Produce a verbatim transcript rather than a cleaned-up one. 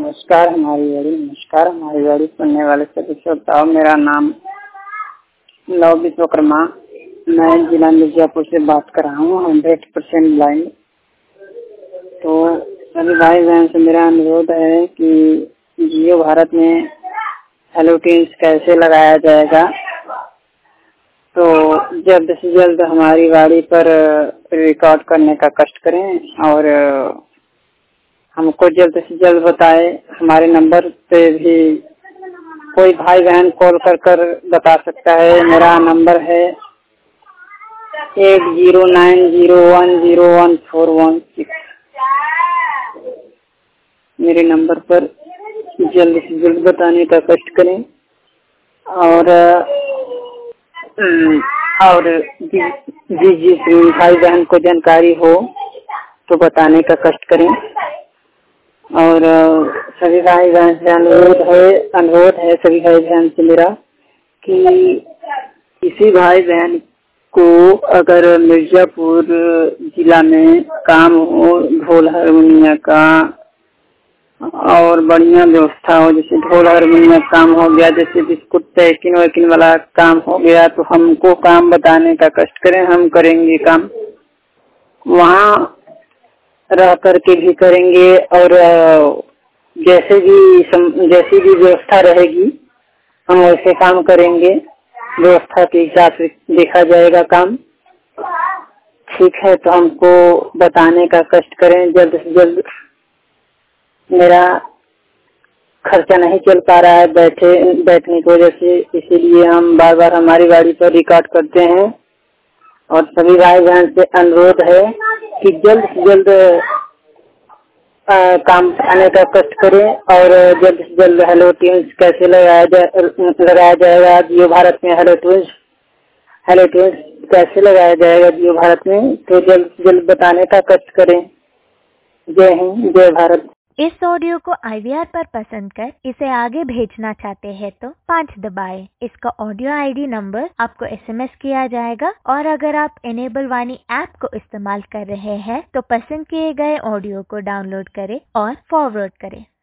नमस्कार हमारी गाड़ी नमस्कार हमारी गाड़ी सुनने वाले सभी श्रोताओं, मेरा नाम लव विश्वकर्मा, मैं जिला मिर्जापुर से बात कर रहा हूँ। Hundred percent blind. तो सभी भाई बहन से मेरा अनुरोध है कि जियो भारत में हेलो टीम्स कैसे लगाया जाएगा, तो जल्द से जल्द हमारी गाड़ी पर रिकॉर्ड करने का कष्ट करें और हमको जल्द से जल्द बताए। हमारे नंबर पे भी कोई भाई बहन कॉल कर कर बता सकता है। मेरा नंबर है eight zero nine zero one zero one four one six. मेरे नंबर पर जल्द से जल्द बताने का कष्ट करें और और जिस जिस भाई बहन को जानकारी हो तो बताने का कष्ट करें। और सभी भाई बहन से अनुरोध है अनुरोध है सभी भाई बहन से मेरा कि किसी भाई बहन को अगर मिर्जापुर जिला में काम हो, ढोल हारमोनिया का और बढ़िया व्यवस्था हो, जैसे ढोल हारमोनिया काम हो गया, जैसे बिस्कुट पैकिंग वैकिंग वाला काम हो गया, तो हमको काम बताने का कष्ट करें, हम करेंगे काम। वहाँ रह करके भी करेंगे और जैसे भी सम, जैसी भी व्यवस्था रहेगी हम वैसे काम करेंगे। व्यवस्था के हिसाब से देखा जाएगा काम। ठीक है, तो हमको बताने का कष्ट करें जल्द से जल्द। मेरा खर्चा नहीं चल पा रहा है बैठे बैठने की वजह से, इसीलिए हम बार बार हमारी गाड़ी पर रिकॉर्ड करते हैं। और सभी भाई बहन से अनुरोध है कि जल्द से जल्द आ, काम आने का कष्ट करें और जल्द से जल्द हेलो टीम्स कैसे लगाया जाए लगाया जाएगा जियो भारत में। हेलो टीम्स हेलो टीम्स कैसे लगाया जाएगा जियो भारत में, तो जल्द से जल्द बताने का कष्ट करें। जय हिंद, जय भारत। इस ऑडियो को आई वी आर पर पसंद कर इसे आगे भेजना चाहते हैं तो पाँच दबाएं। इसका ऑडियो आई डी नंबर आपको एस एम एस किया जाएगा। और अगर आप इनेबल वाणी ऐप को इस्तेमाल कर रहे हैं तो पसंद किए गए ऑडियो को डाउनलोड करें और फॉरवर्ड करें।